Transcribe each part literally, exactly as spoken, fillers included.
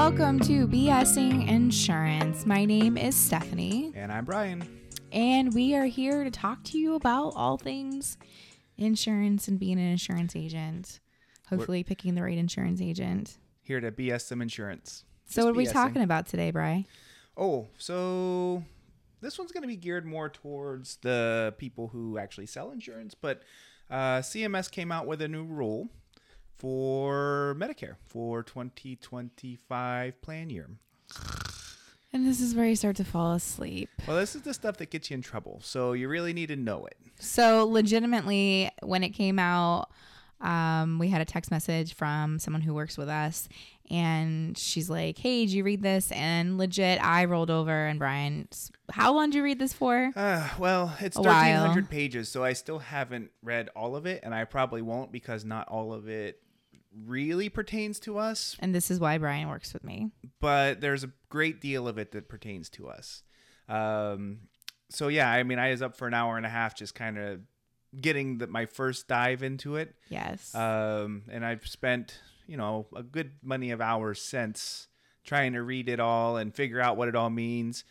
Welcome to BSing Insurance. My name is Stephanie. And I'm Brian. And we are here to talk to you about all things insurance and being an insurance agent. Hopefully We're picking the right insurance agent. Here to B S some insurance. So Just what are we BSing. talking about today, Bri? Oh, so this one's going to be geared more towards the people who actually sell insurance. But uh, C M S came out with a new rule for Medicare for twenty twenty-five plan year. And this is where you start to fall asleep. Well, this is the stuff that gets you in trouble. So you really need to know it. So legitimately, when it came out, um, we had a text message from someone who works with us. And she's like, hey, did you read this? And legit, I rolled over. And Brian, how long did you read this for? Uh, well, it's A thirteen hundred while. pages. So I still haven't read all of it. And I probably won't because not all of it really pertains to us. And this is why Brian works with me. But there's a great deal of it that pertains to us. Um, so yeah, I mean, I was up for an hour and a half just kind of getting the, my first dive into it. Yes. Um, and I've spent, you know, a good many of hours since trying to read it all and figure out what it all means.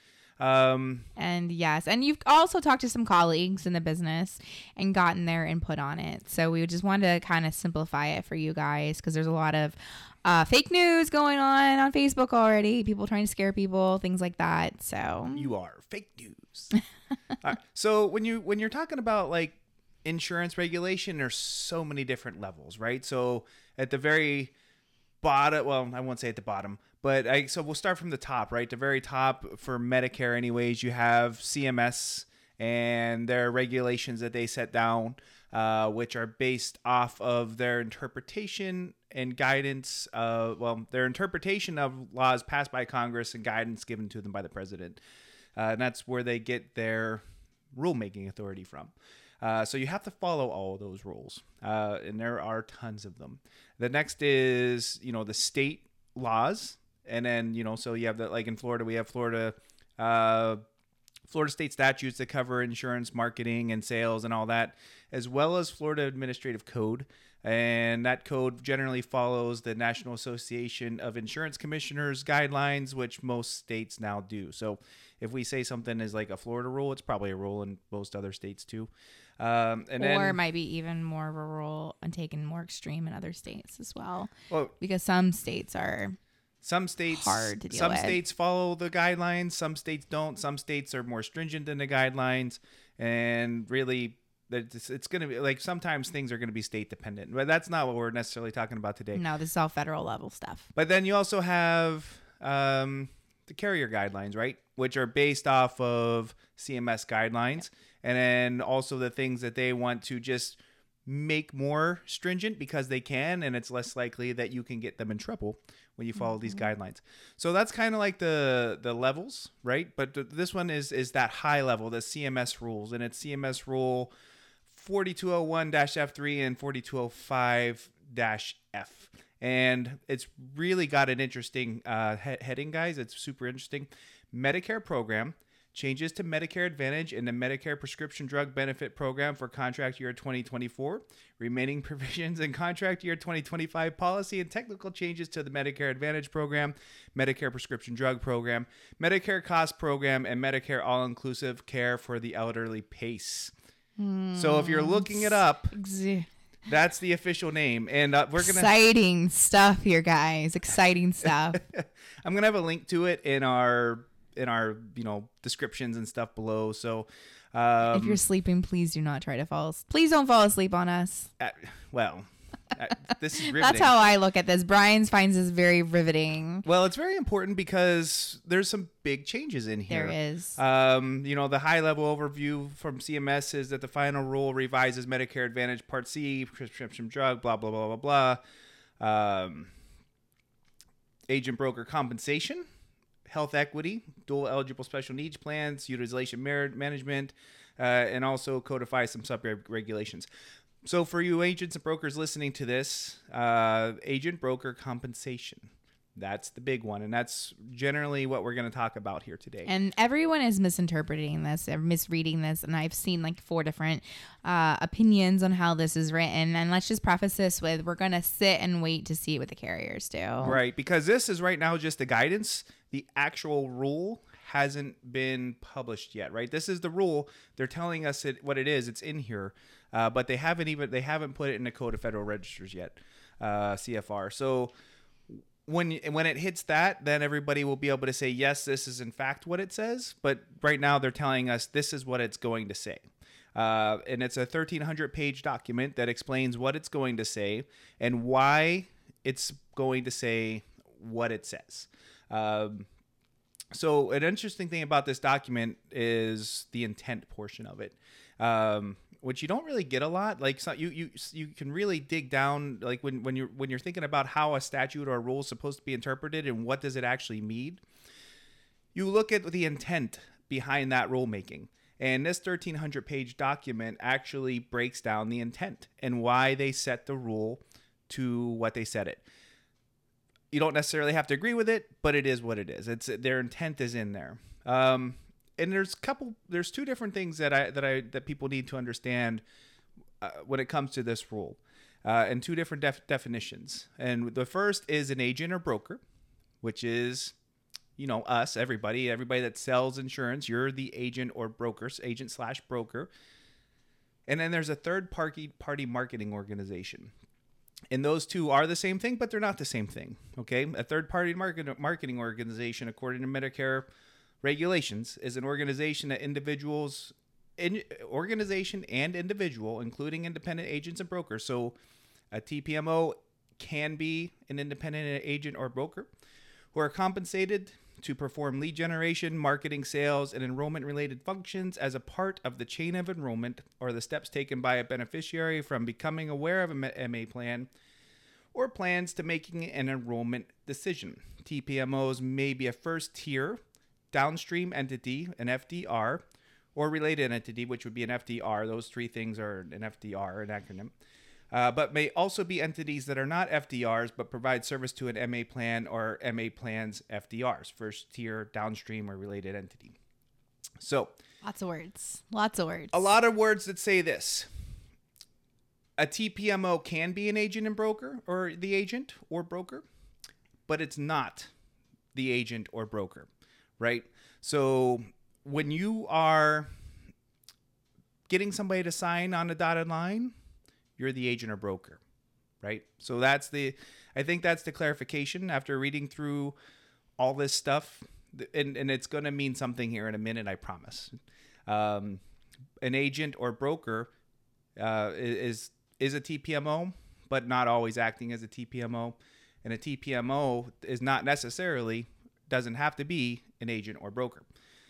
Um, and yes, and you've also talked to some colleagues in the business and gotten their input on it. So we just wanted to kind of simplify it for you guys because there's a lot of uh, fake news going on on Facebook already. People trying to scare people, things like that. So you are fake news. All right. So when you when you're talking about like insurance regulation, there's so many different levels, right? So at the very bottom, well, I won't say at the bottom, but I, so we'll start from the top, right? The very top for Medicare anyways, you have C M S and their regulations that they set down, uh, which are based off of their interpretation and guidance, uh, well, their interpretation of laws passed by Congress and guidance given to them by the president. Uh, and that's where they get their rulemaking authority from. Uh, so you have to follow all of those rules, uh, and there are tons of them. The next is, you know, the state laws, and then, you know, so you have that, like in Florida, we have Florida, uh, Florida state statutes that cover insurance, marketing, and sales, and all that, as well as Florida Administrative Code, and that code generally follows the National Association of Insurance Commissioners guidelines, which most states now do. So if we say something is like a Florida rule, it's probably a rule in most other states too. Um, and or then, it might be even more of a rule and taken more extreme in other states as well. Well, because some states are some states hard to deal some with. states follow the guidelines, some states don't. Some states are more stringent than the guidelines, and really it's, it's going to be like sometimes things are going to be state dependent. But that's not what we're necessarily talking about today. No, this is all federal level stuff. But then you also have um, the carrier guidelines, right? Which are based off of C M S guidelines. And then also the things that they want to just make more stringent because they can, and it's less likely that you can get them in trouble when you follow mm-hmm. these guidelines. So that's kind of like the the levels, right? But th- this one is is that high level, the C M S rules, and it's C M S rule forty-two oh one dash F three and forty-two oh five dash F. And it's really got an interesting uh, he- heading, guys. It's super interesting. Medicare program. Changes to Medicare Advantage and the Medicare Prescription Drug Benefit Program for contract year twenty twenty-four. Remaining provisions in contract year twenty twenty-five policy and technical changes to the Medicare Advantage Program, Medicare Prescription Drug Program, Medicare Cost Program, and Medicare All-Inclusive Care for the Elderly PACE. Hmm. So if you're looking it up, that's the official name. And uh, we're going to... Exciting stuff here, guys. Exciting stuff. I'm going to have a link to it in our... in our, you know, descriptions and stuff below. So, um, if you're sleeping, please do not try to fall asleep. Please don't fall asleep on us. Uh, well, uh, this is riveting. That's how I look at this. Brian finds this very riveting. Well, it's very important because there's some big changes in here. There is. Um, you know, the high level overview from C M S is that the final rule revises Medicare Advantage Part C, prescription drug, blah, blah, blah, blah, blah. Um, agent broker compensation. Health equity, dual eligible special needs plans, utilization merit management, uh, and also codify some sub-regulations. So for you agents and brokers listening to this, uh, agent broker compensation. That's the big one. And that's generally what we're going to talk about here today. And everyone is misinterpreting this or misreading this. And I've seen like four different uh, opinions on how this is written. And let's just preface this with we're going to sit and wait to see what the carriers do. Right. Because this is right now just the guidance. The actual rule hasn't been published yet, right? This is the rule. They're telling us it, what it is. It's in here. Uh, but they haven't even, they haven't put it in the Code of Federal Registers yet, uh, C F R. So when when it hits that, then everybody will be able to say, yes, this is in fact what it says. But right now they're telling us this is what it's going to say. Uh, and it's a thirteen hundred page document that explains what it's going to say and why it's going to say what it says. Um, so an interesting thing about this document is the intent portion of it. Um, which you don't really get a lot. Like so you, you, you can really dig down, like when, when you're, when you're thinking about how a statute or a rule is supposed to be interpreted and what does it actually mean, you look at the intent behind that rulemaking. And this thirteen hundred page document actually breaks down the intent and why they set the rule to what they set it. You don't necessarily have to agree with it, but it is what it is. It's their intent is in there. Um, And there's a couple, there's two different things that I that I that people need to understand uh, when it comes to this rule, uh, and two different def- definitions. And the first is an agent or broker, which is, you know, us, everybody, everybody that sells insurance. You're the agent or broker, agent slash broker. And then there's a third party party marketing organization. And those two are the same thing, but they're not the same thing. Okay, a third party market marketing organization, according to Medicare regulations, is an organization that individuals, in, organization and individual, including independent agents and brokers. So a T P M O can be an independent agent or broker who are compensated to perform lead generation, marketing, sales, and enrollment-related functions as a part of the chain of enrollment or the steps taken by a beneficiary from becoming aware of a M A plan or plans to making an enrollment decision. T P M Os may be a first-tier downstream entity, an F D R, or related entity, which would be an F D R. Those three things are an F D R, an acronym. Uh, but may also be entities that are not F D Rs, but provide service to an M A plan or M A plans F D Rs, first tier, downstream, or related entity. So, lots of words. Lots of words. A lot of words that say this. A T P M O can be an agent and broker, or the agent or broker, but it's not the agent or broker. Right? So when you are getting somebody to sign on a dotted line, you're the agent or broker, right? So that's the, I think that's the clarification after reading through all this stuff. And, and it's going to mean something here in a minute, I promise. Um, an agent or broker uh, is, is a T P M O, but not always acting as a T P M O. And a T P M O is not necessarily, doesn't have to be an agent or broker.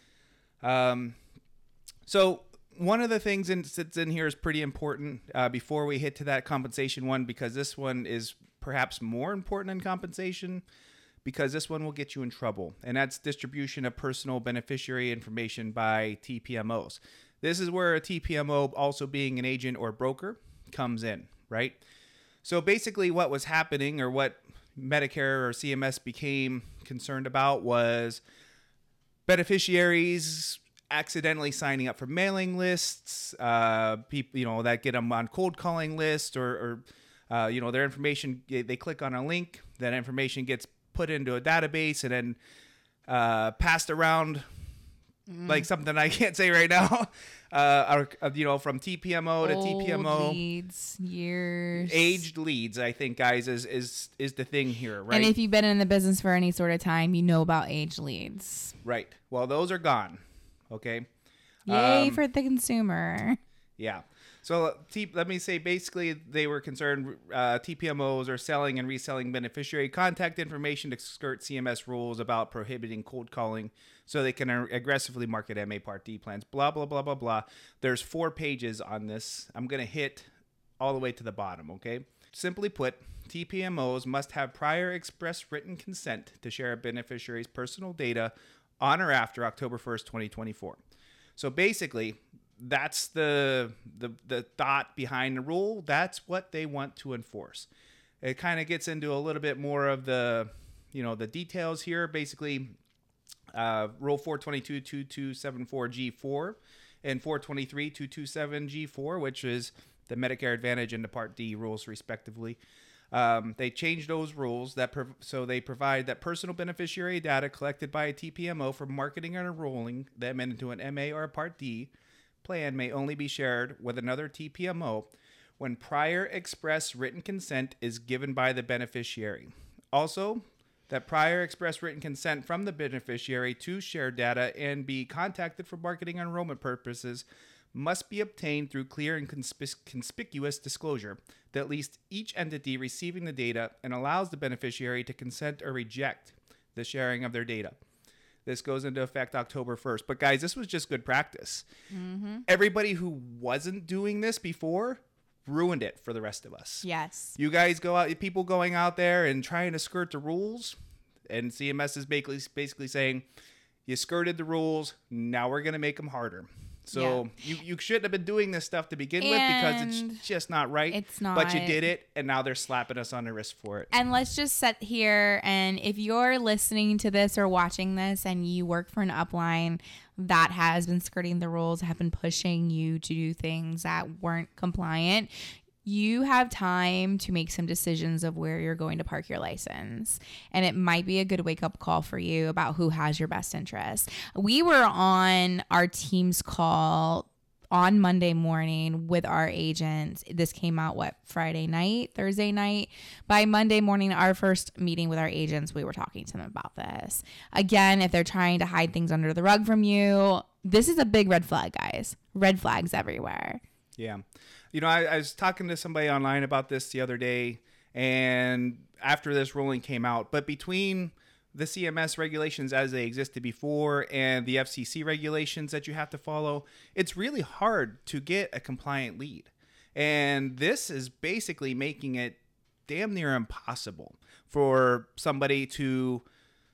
Um, so one of the things in, that's in here is pretty important uh, before we hit to that compensation one, because this one is perhaps more important than compensation, because this one will get you in trouble. And that's distribution of personal beneficiary information by T P M Os. This is where a T P M O, also being an agent or broker, comes in, right? So basically what was happening, or what Medicare or C M S became concerned about, was beneficiaries accidentally signing up for mailing lists, uh, people, you know, that get them on cold calling lists, or, or uh, you know, their information, they click on a link, that information gets put into a database and then uh, passed around mm. like something I can't say right now, uh, or, you know, from T P M O to Old T P M O. leads, years. Aged leads, I think, guys, is, is, is the thing here, right? And if you've been in the business for any sort of time, you know about aged leads. Right. Well, those are gone. Okay. Yay um, for the consumer. Yeah. So T, let me say, basically, they were concerned uh, T P M Os are selling and reselling beneficiary contact information to skirt C M S rules about prohibiting cold calling so they can aggressively market M A Part D plans, blah, blah, blah, blah, blah. There's four pages on this. I'm going to hit all the way to the bottom, okay? Simply put, T P M Os must have prior express written consent to share a beneficiary's personal data on or after October first, twenty twenty-four. So basically, that's the, the the thought behind the rule. That's what they want to enforce. It kind of gets into a little bit more of the you know, the details here. Basically, uh, Rule four twenty-two dash two two seven four G four and four twenty-three dash two two seven G four, which is the Medicare Advantage and the Part D rules, respectively. Um, they changed those rules that prov- so they provide that personal beneficiary data collected by a T P M O for marketing and enrolling them into an M A or a Part D plan may only be shared with another T P M O when prior express written consent is given by the beneficiary. Also, that prior express written consent from the beneficiary to share data and be contacted for marketing and enrollment purposes must be obtained through clear and conspic- conspicuous disclosure that at least each entity receiving the data and allows the beneficiary to consent or reject the sharing of their data. This goes into effect October first. But guys, this was just good practice. Mm-hmm. Everybody who wasn't doing this before ruined it for the rest of us. Yes. You guys go out, people going out there and trying to skirt the rules, and C M S is basically, basically saying, you skirted the rules, now we're going to make them harder. So yeah. you, you shouldn't have been doing this stuff to begin and with because it's just not right. It's not. But you did it, and now they're slapping us on the wrist for it. And let's just sit here, and if you're listening to this or watching this and you work for an upline that has been skirting the rules, have been pushing you to do things that weren't compliant, you have time to make some decisions of where you're going to park your license. And it might be a good wake-up call for you about who has your best interest. We were on our team's call on Monday morning with our agents. This came out, what, Friday night, Thursday night? By Monday morning, our first meeting with our agents, we were talking to them about this. Again, if they're trying to hide things under the rug from you, this is a big red flag, guys. Red flags everywhere. Yeah. You know, I, I was talking to somebody online about this the other day, and after this ruling came out, but between the C M S regulations as they existed before and the F C C regulations that you have to follow, it's really hard to get a compliant lead. And this is basically making it damn near impossible for somebody to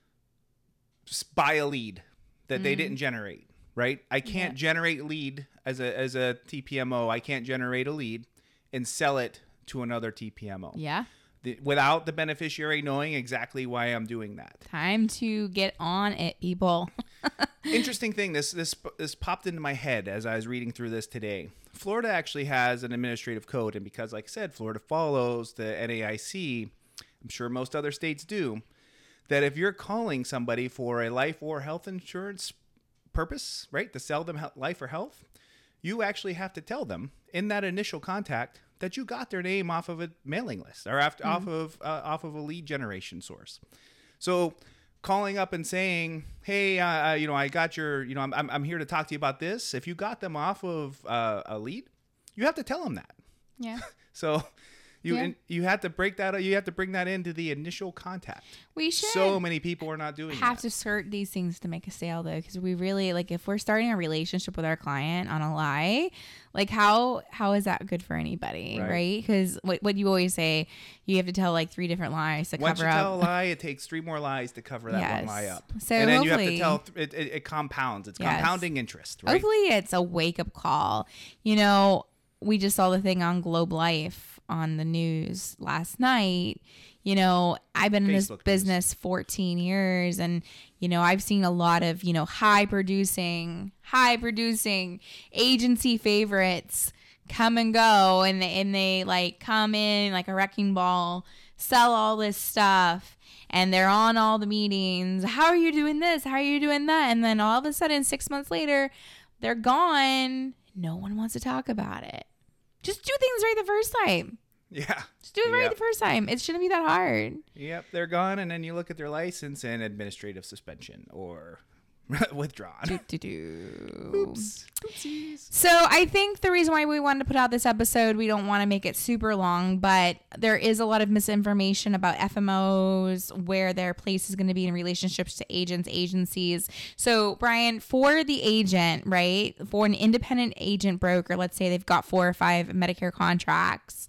buy a lead that mm. they didn't generate. Right? I can't yeah. generate lead as a as a T P M O. I can't generate a lead and sell it to another T P M O. Yeah. The, without the beneficiary knowing exactly why I'm doing that. Time to get on it, people. Interesting thing. This this this popped into my head as I was reading through this today. Florida actually has an administrative code, and because, like I said, Florida follows the N A I C, I'm sure most other states do, that if you're calling somebody for a life or health insurance purpose, right, to sell them life or health, you actually have to tell them in that initial contact that you got their name off of a mailing list or after, mm-hmm. off of uh, off of a lead generation source. So calling up and saying, hey, uh, you know, I got your, you know, I'm, I'm I'm here to talk to you about this. If you got them off of uh, a lead, you have to tell them that. Yeah. So you yeah. in, you have to break that. You have to bring that into the initial contact. We should. So many people are not doing have that. to skirt these things to make a sale, though, because we really, like, if we're starting a relationship with our client on a lie, like, how how is that good for anybody, right? Because right? what what you always say, you have to tell like three different lies to Once cover up. Once you up. tell a lie, it takes three more lies to cover that yes. one lie up. So and then you have to hopefully- tell th- it, it, it compounds. It's Yes. compounding interest, right? Hopefully, it's a wake up call. You know, we just saw the thing on Globe Life on the news last night. You know, I've been in this Facebook business fourteen years, and, you know, I've seen a lot of, you know, high producing, high producing agency favorites come and go, and they, and they like come in like a wrecking ball, sell all this stuff, and they're on all the meetings. How are you doing this? How are you doing that? And then all of a sudden, six months later, they're gone. No one wants to talk about it. Just do things right the first time. Yeah. Just do it right yep. the first time. It shouldn't be that hard. Yep, they're gone, and then you look at their license and administrative suspension or withdrawn. Do, do, do. Oops. Oopsies. So I think the reason why we wanted to put out this episode, we don't want to make it super long, but there is a lot of misinformation about F M Os, where their place is going to be in relationships to agents, agencies. So Brian, for the agent, right, for an independent agent broker, let's say they've got four or five Medicare contracts,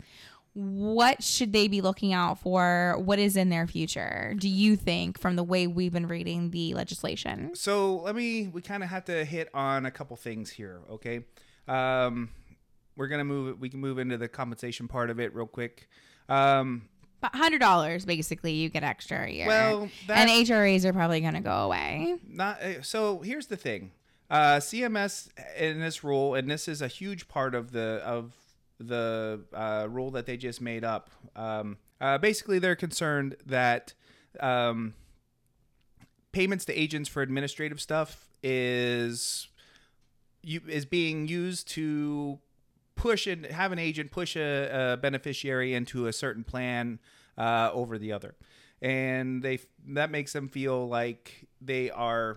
what should they be looking out for? What is in their future, do you think, from the way we've been reading the legislation? So let me, we kind of have to hit on a couple things here, okay? Um, we're going to move, we can move into the compensation part of it real quick. Um, But one hundred dollars basically you get extra a year. Well, that, and H R As are probably going to go away. Not uh, so. Here's the thing: uh, C M S in this rule, and this is a huge part of the of the uh, rule that they just made up. Um, uh, basically, they're concerned that um, payments to agents for administrative stuff is you is being used to push and have an agent push a, a beneficiary into a certain plan uh, over the other, and they that makes them feel like they are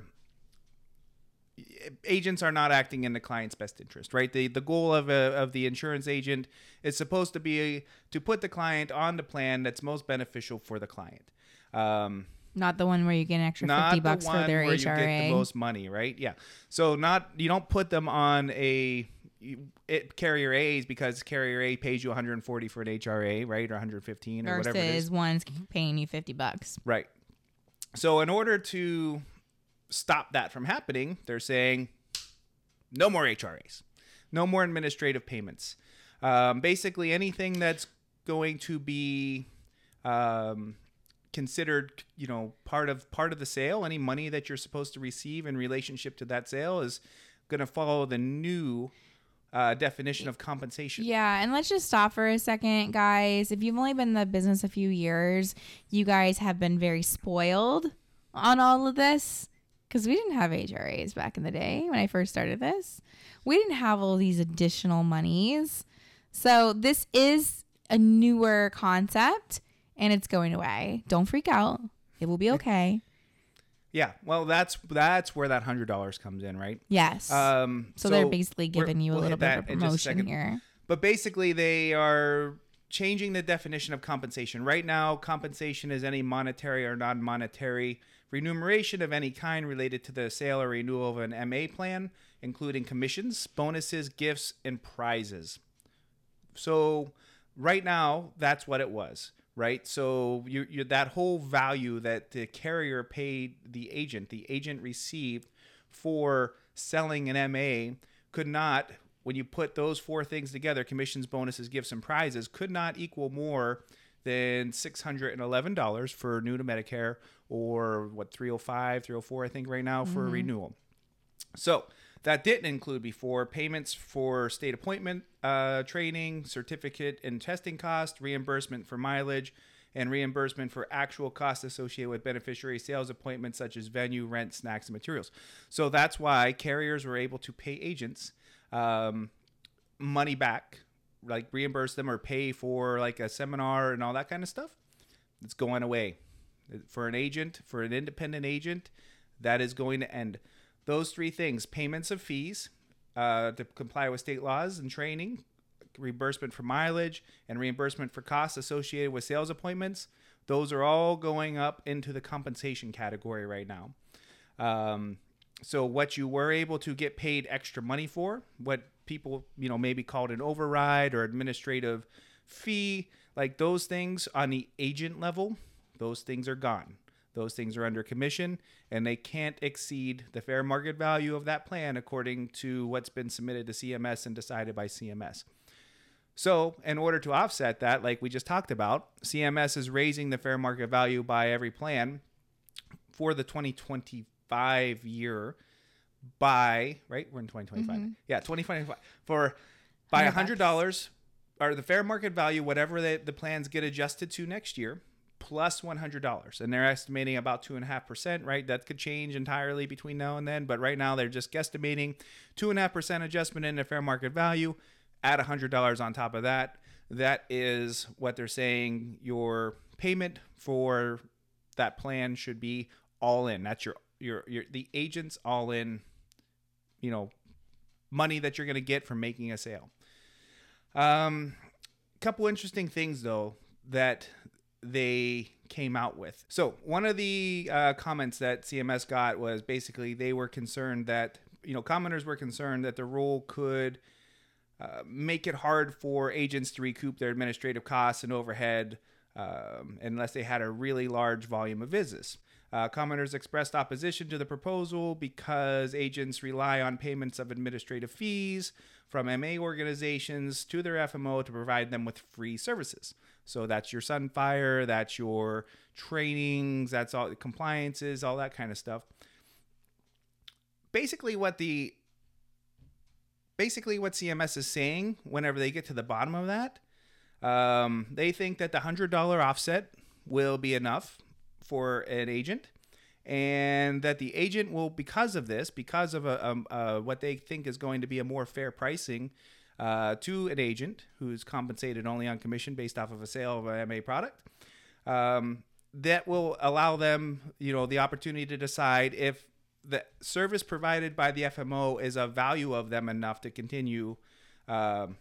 agents are not acting in the client's best interest, right? The the goal of a, of the insurance agent is supposed to be to put the client on the plan that's most beneficial for the client. Um, Not the one where you get an extra not fifty the bucks one for their where H R A. you get the most money, right? Yeah. So not you don't put them on a it, carrier A's because carrier A pays you one hundred forty for an H R A, right, or one hundred fifteen or whatever it is. Versus one's paying you fifty bucks. Right. So in order to stop that from happening, they're saying no more H R As, no more administrative payments. Um, basically, anything that's going to be um, considered, you know, part of part of the sale, any money that you're supposed to receive in relationship to that sale is going to follow the new uh, definition of compensation. Yeah, and let's just stop for a second, guys. If you've only been in the business a few years, you guys have been very spoiled on all of this because we didn't have H R As back in the day when I first started this. We didn't have all these additional monies. So this is a newer concept and it's going away. Don't freak out. It will be okay. Yeah, well, that's that's where that one hundred dollars comes in, right? Yes. Um, so, so they're basically giving you a we'll little bit of a promotion a here. But basically, they are changing the definition of compensation. Right now, compensation is any monetary or non-monetary remuneration of any kind related to the sale or renewal of an M A plan, including commissions, bonuses, gifts, and prizes. So right now, that's what it was. Right. So you you that whole value that the carrier paid the agent, the agent received for selling an M A could not, when you put those four things together, commissions, bonuses, gifts, and prizes, could not equal more than six hundred eleven dollars for new to Medicare, or what, three oh five, three oh four, I think right now for Mm-hmm. renewal. So that didn't include before payments for state appointment, uh, training, certificate and testing cost, reimbursement for mileage, and reimbursement for actual costs associated with beneficiary sales appointments such as venue, rent, snacks, and materials. So that's why carriers were able to pay agents um, money back, like reimburse them or pay for like a seminar and all that kind of stuff. It's going away. For an agent, for an independent agent, that is going to end. Those three things: payments of fees uh, to comply with state laws and training, reimbursement for mileage, and reimbursement for costs associated with sales appointments. Those are all going up into the compensation category right now. Um, so what you were able to get paid extra money for, what people, you know, maybe called an override or administrative fee, like those things on the agent level, those things are gone. Those things are under commission, and they can't exceed the fair market value of that plan according to what's been submitted to C M S and decided by C M S. So in order to offset that, like we just talked about, C M S is raising the fair market value by every plan for the twenty twenty-five year by, right? We're in twenty twenty-five. Mm-hmm. Yeah, twenty twenty-five. For by one hundred dollars, or the fair market value, whatever the, the plans get adjusted to next year, plus one hundred dollars. And they're estimating about two point five percent, right? That could change entirely between now and then. But right now, they're just guesstimating two point five percent adjustment in the fair market value. Add one hundred dollars on top of that. That is what they're saying your payment for that plan should be all in. That's your, your, your the agent's all in, you know, money that you're going to get from making a sale. Um, couple interesting things, though, that they came out with. So one of the uh, comments that C M S got was basically they were concerned that, you know, commenters were concerned that the rule could uh, make it hard for agents to recoup their administrative costs and overhead um, unless they had a really large volume of visits. Uh, commenters expressed opposition to the proposal because agents rely on payments of administrative fees from M A organizations to their F M O to provide them with free services. So that's your Sunfire, that's your trainings, that's all the compliances, all that kind of stuff. Basically what the basically what C M S is saying whenever they get to the bottom of that, um, they think that the one hundred dollars offset will be enough for an agent, and that the agent will, because of this, because of a, um, uh, what they think is going to be a more fair pricing uh, to an agent who's compensated only on commission based off of a sale of an M A product, um, that will allow them, you know, the opportunity to decide if the service provided by the F M O is of value of them enough to continue um,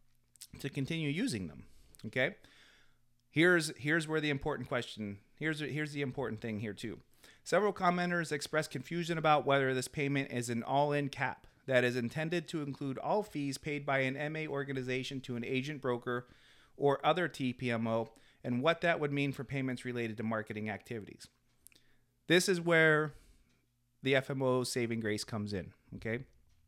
to continue using them. Okay. Here's here's where the important question, here's here's the important thing here too. Several commenters expressed confusion about whether this payment is an all-in cap that is intended to include all fees paid by an M A organization to an agent, broker, or other T P M O, and what that would mean for payments related to marketing activities. This is where the F M O saving grace comes in, okay?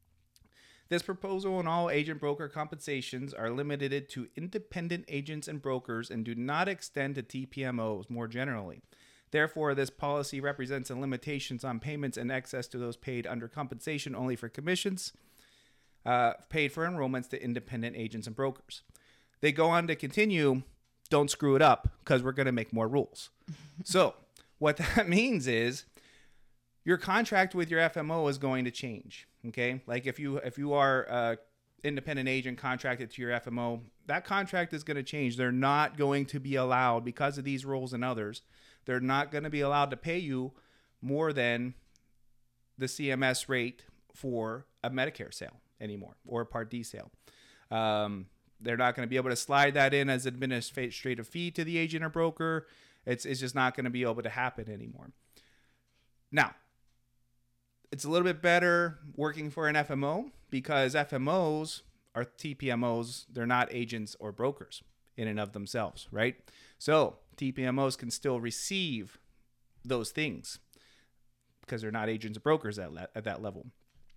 This proposal and all agent broker compensations are limited to independent agents and brokers and do not extend to T P M Os more generally. Therefore, this policy represents a limitations on payments in excess to those paid under compensation only for commissions uh, paid for enrollments to independent agents and brokers. They go on to continue, don't screw it up because we're going to make more rules. So what that means is your contract with your F M O is going to change. Okay, like if you if you are a independent agent contracted to your F M O, that contract is going to change. They're not going to be allowed, because of these rules and others, they're not going to be allowed to pay you more than the C M S rate for a Medicare sale anymore, or a Part D sale. Um, they're not going to be able to slide that in as administrative fee to the agent or broker. It's it's just not going to be able to happen anymore. Now, it's a little bit better working for an F M O, because F M Os are T P M Os. They're not agents or brokers in and of themselves, right? So T P M Os can still receive those things because they're not agents or brokers at, le- at that level.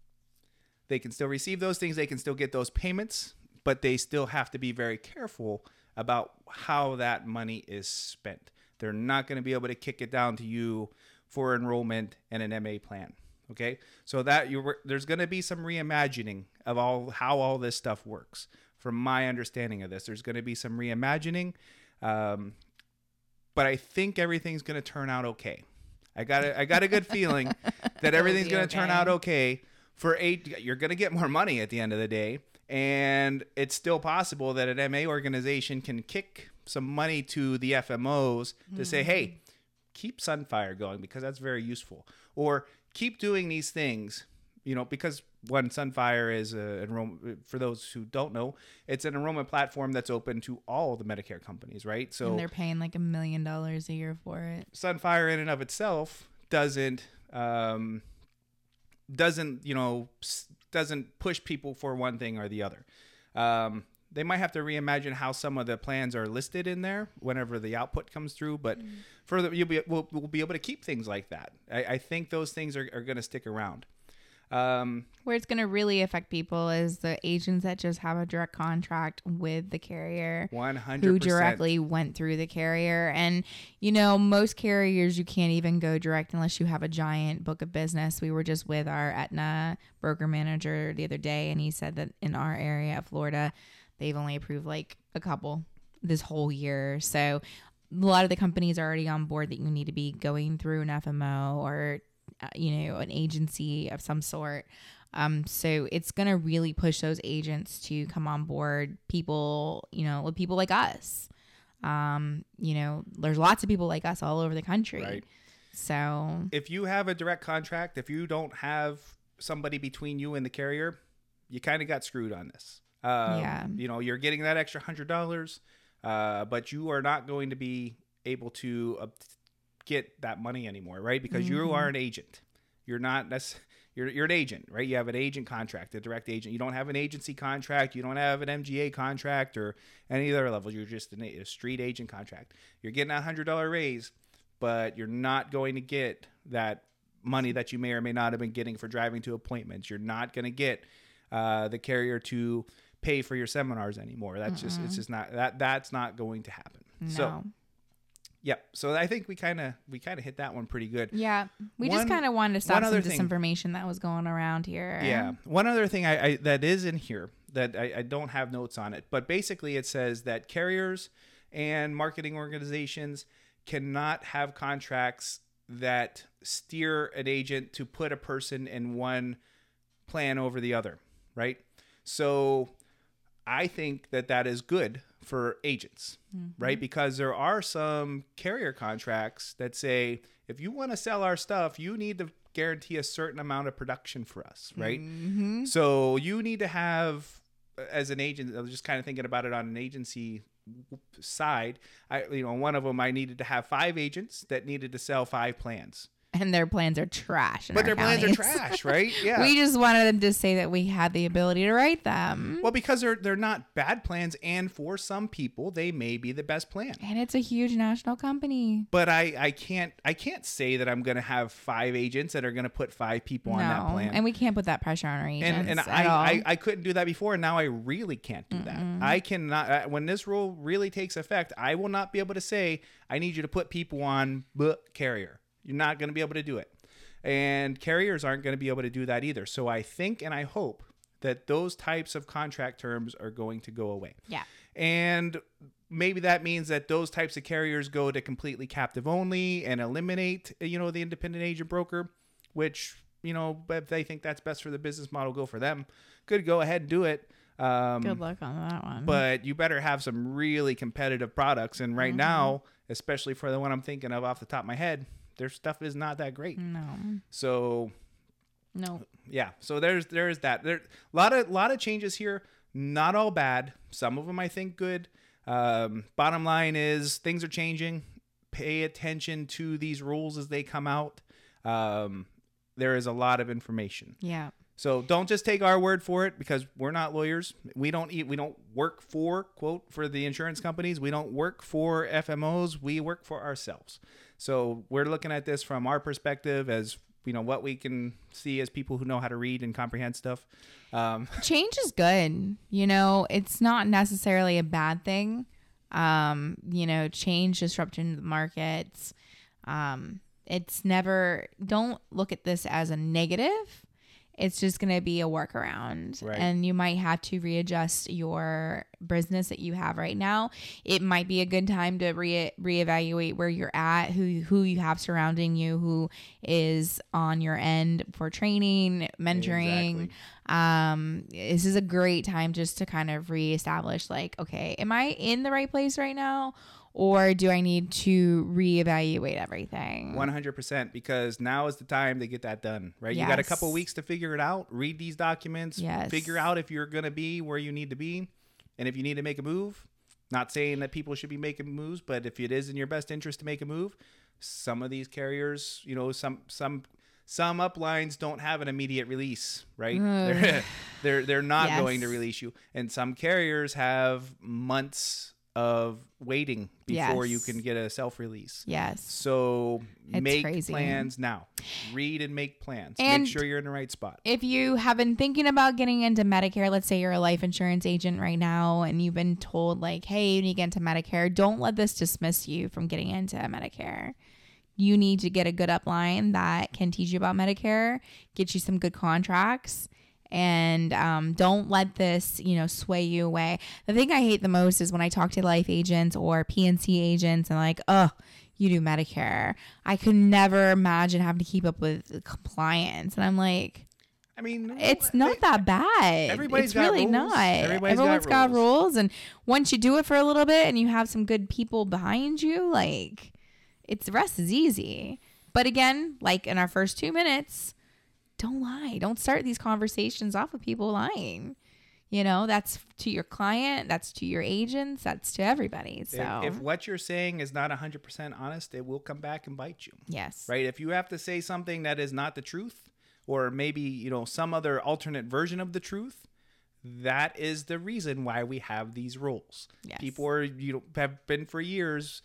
They can still receive those things. They can still get those payments, but they still have to be very careful about how that money is spent. They're not going to be able to kick it down to you for enrollment and an M A plan. Okay, so that you there's going to be some reimagining of all how all this stuff works. From my understanding of this, there's going to be some reimagining, um, but I think everything's going to turn out okay. I got a, I got a good feeling that everything's going to okay. turn out okay. For eight, you're going to get more money at the end of the day, and it's still possible that an M A organization can kick some money to the F M Os to mm. say, hey, keep Sunfire going because that's very useful, or keep doing these things, you know, because one, Sunfire is a enrollment, for those who don't know, it's an enrollment platform that's open to all the Medicare companies, right? So and they're paying like a million dollars a year for it. Sunfire in and of itself doesn't, um, doesn't, you know, doesn't push people for one thing or the other. Um, they might have to reimagine how some of the plans are listed in there whenever the output comes through, but mm. further, you'll be we'll, we'll be able to keep things like that. I, I think those things are, are going to stick around. Um, Where it's going to really affect people is the agents that just have a direct contract with the carrier, one hundred percent. Who directly went through the carrier. And, you know, most carriers, you can't even go direct unless you have a giant book of business. We were just with our Aetna broker manager the other day, and he said that in our area of Florida, they've only approved like a couple this whole year. So a lot of the companies are already on board that you need to be going through an F M O or, uh, you know, an agency of some sort. Um, so it's going to really push those agents to come on board. People, you know, with people like us. Um, you know, there's lots of people like us all over the country. Right. So if you have a direct contract, if you don't have somebody between you and the carrier, you kind of got screwed on this. Um, yeah. You know, you're getting that extra hundred dollars, uh, but you are not going to be able to uh, get that money anymore, right? Because mm-hmm. you are an agent. You're not that's you're you're an agent, right? You have an agent contract, a direct agent. You don't have an agency contract. You don't have an M G A contract or any other level. You're just an, a street agent contract. You're getting a hundred dollar raise, but you're not going to get that money that you may or may not have been getting for driving to appointments. You're not going to get uh, the carrier to pay for your seminars anymore. That's Mm-mm. just, it's just not, that that's not going to happen. No. So, yep. So I think we kind of, we kind of hit that one pretty good. Yeah. We one, just kind of wanted to stop some disinformation thing, that was going around here. Yeah. One other thing I, I that is in here that I, I don't have notes on it, but basically it says that carriers and marketing organizations cannot have contracts that steer an agent to put a person in one plan over the other, right? So I think that that is good for agents, mm-hmm. right? Because there are some carrier contracts that say, if you want to sell our stuff, you need to guarantee a certain amount of production for us, right? Mm-hmm. So you need to have, as an agent, I was just kind of thinking about it on an agency side. I, you know, one of them, I needed to have five agents that needed to sell five plans. And their plans are trash. But their counties. plans are trash, right? Yeah. We just wanted them to say that we had the ability to write them. Well, because they're they're not bad plans, and for some people, they may be the best plan. And it's a huge national company. But I, I can't I can't say that I'm going to have five agents that are going to put five people no, on that plan. And we can't put that pressure on our agents. And, and at I, all. I I couldn't do that before, and now I really can't do Mm-mm. that. I cannot. Uh, when this rule really takes effect, I will not be able to say I need you to put people on the carrier. You're not going to be able to do it. And carriers aren't going to be able to do that either. So I think and I hope that those types of contract terms are going to go away. Yeah. And maybe that means that those types of carriers go to completely captive only and eliminate, you know, the independent agent broker, which, you know, if they think that's best for the business model, go for them. Good, go ahead and do it. Um, Good luck on that one. But you better have some really competitive products. And right mm-hmm. now, especially for the one I'm thinking of off the top of my head, their stuff is not that great. No. So, no. Yeah. So there's there's that. There a lot of lot of changes here. Not all bad. Some of them I think good. Um, bottom line is things are changing. Pay attention to these rules as they come out. Um, there is a lot of information. Yeah. So don't just take our word for it, because we're not lawyers. We don't eat, we don't work for, quote, for the insurance companies. We don't work for F M Os. We work for ourselves. So we're looking at this from our perspective as, you know, what we can see as people who know how to read and comprehend stuff. Um, Change is good. You know, it's not necessarily a bad thing. Um, you know, change, disruption to the markets. Um, it's never, don't look at this as a negative. It's just going to be a workaround, right. And you might have to readjust your business that you have right now. It might be a good time to re reevaluate where you're at, who who you have surrounding you, who is on your end for training, mentoring. Exactly. Um, this is a great time just to kind of reestablish, like, okay, am I in the right place right now? Or do I need to reevaluate everything? one hundred percent, because now is the time to get that done, right? Yes. You got a couple weeks to figure it out, read these documents, yes. figure out if you're going to be where you need to be. And if you need to make a move, not saying that people should be making moves, but if it is in your best interest to make a move, some of these carriers, you know, some some some uplines don't have an immediate release, right? they're, they're they're not yes. going to release you. And some carriers have months of waiting before yes. you can get a self-release. Yes. So it's make crazy. plans now. Read and make plans. And make sure you're in the right spot. If you have been thinking about getting into Medicare, let's say you're a life insurance agent right now and you've been told like, hey, you need to get into Medicare, don't let this dismiss you from getting into Medicare. You need to get a good upline that can teach you about Medicare, get you some good contracts. And um, don't let this, you know, sway you away. The thing I hate the most is when I talk to life agents or P N C agents and like, oh, you do Medicare. I could never imagine having to keep up with compliance. And I'm like, I mean, it's not that bad. Everybody's it's got really rules. not. Everybody's Everyone's got got rules. rules. And once you do it for a little bit and you have some good people behind you, like, it's the rest is easy. But again, like in our first two minutes, don't lie. Don't start these conversations off with people lying. You know, that's to your client. That's to your agents. That's to everybody. So if, if what you're saying is not one hundred percent honest, it will come back and bite you. Yes. Right? If you have to say something that is not the truth, or maybe, you know, some other alternate version of the truth, that is the reason why we have these rules. Yes. People are, you know, have been for years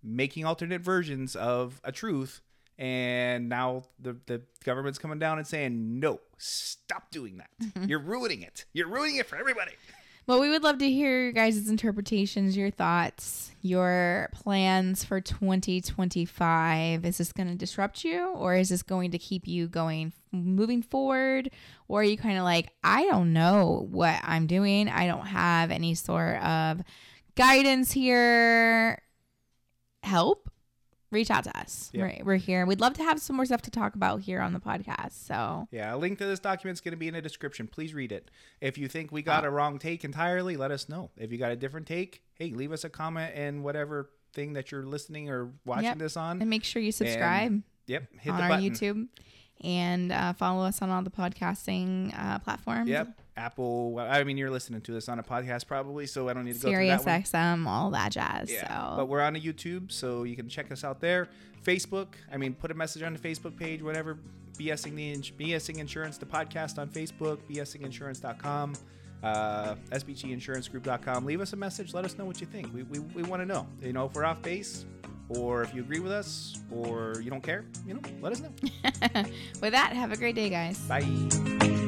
making alternate versions of a truth. And now the, the government's coming down and saying, no, stop doing that. You're ruining it. You're ruining it for everybody. Well, we would love to hear your guys' interpretations, your thoughts, your plans for twenty twenty-five. Is this going to disrupt you, or is this going to keep you going, moving forward? Or are you kind of like, I don't know what I'm doing. I don't have any sort of guidance here. Help. Reach out to us. Yep. We're, we're here. We'd love to have some more stuff to talk about here on the podcast. So yeah, a link to this document is going to be in the description. Please read it. If you think we got oh. a wrong take entirely, let us know. If you got a different take, hey, leave us a comment in whatever thing that you're listening or watching yep. this on. And make sure you subscribe. And, yep, hit on the our button. YouTube. And uh, follow us on all the podcasting uh, platforms. Yep. Apple. I mean, you're listening to this on a podcast probably, so I don't need to go Sirius through that one. X M, all that jazz. Yeah. So. But we're on a YouTube, so you can check us out there. Facebook. I mean, put a message on the Facebook page, whatever. BSing the BSing Insurance, the podcast on Facebook. B S ing insurance dot com. Uh, S B G insurance group dot com. Leave us a message. Let us know what you think. We we, we want to know. You know, if we're off base, or if you agree with us, or you don't care. You know, let us know. With that, have a great day, guys. Bye.